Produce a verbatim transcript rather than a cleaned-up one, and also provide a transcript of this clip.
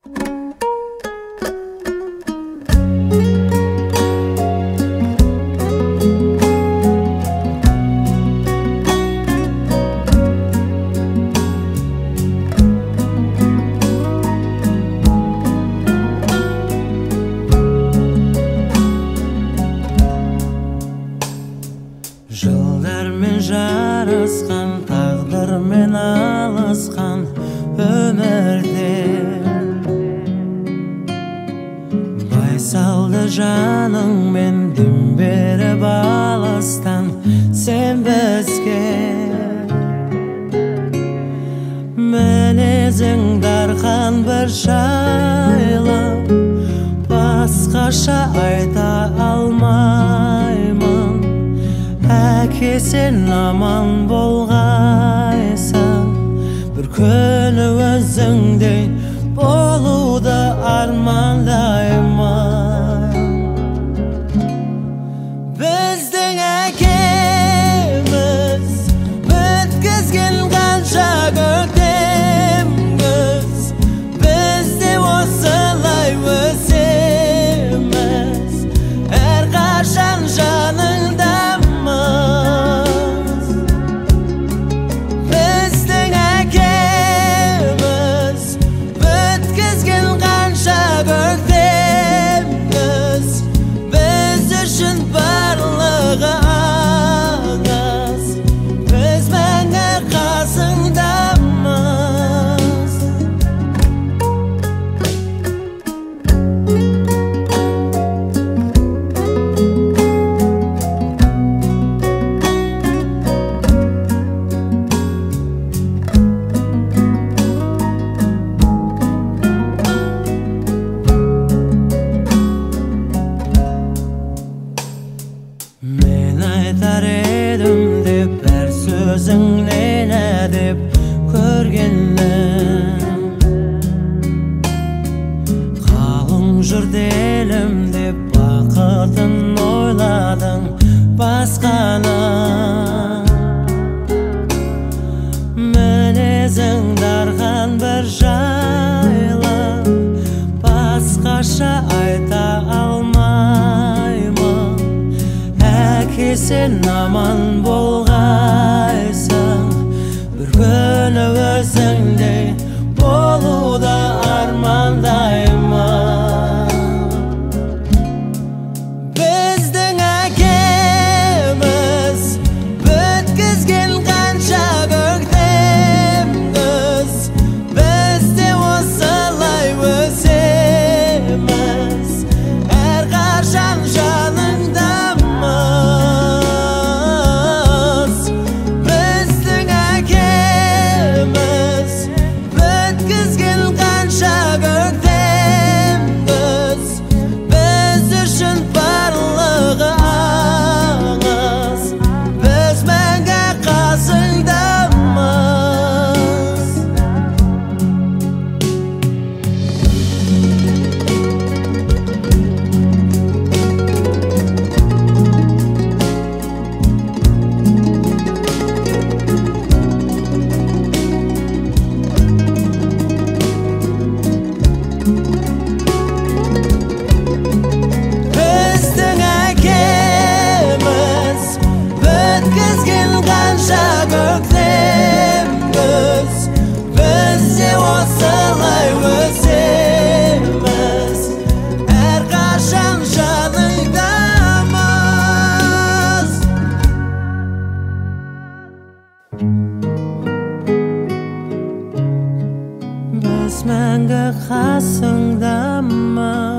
Жылдармен жарысқан, тағдырмен алысқан өмірде байсалды жаныңмен дем беріп алыстан сен бізге мінезің дарқан бір жайлы басқаша айта алмаймын. Әке сен аман болғайсың, бір күні өзіңдей болуды армандаймын. Біздің әкеміз өткізген қанша көктем күз, біз де осылай өсеміз, әрқашан жаныңда. Мен айтар едім деп бәр сөзіңнен әдеп көргенім, қалың жұрт елім деп бақытын ойладың басқаны. Мінезің дарқан бір жайлы басқаша айта алмаймын. Әке сен аман болғайсың, бір күні өзіңдей болуды армандаймын. Біздің әкеміз өткізген қанша көктем күз, біз де осылай өсеміз, әрқашан жаныңда. Көктем күз, біз де осылай өсеміз, әрқашан жаныңдамыз. Біз мәңгі қасыңдамыз.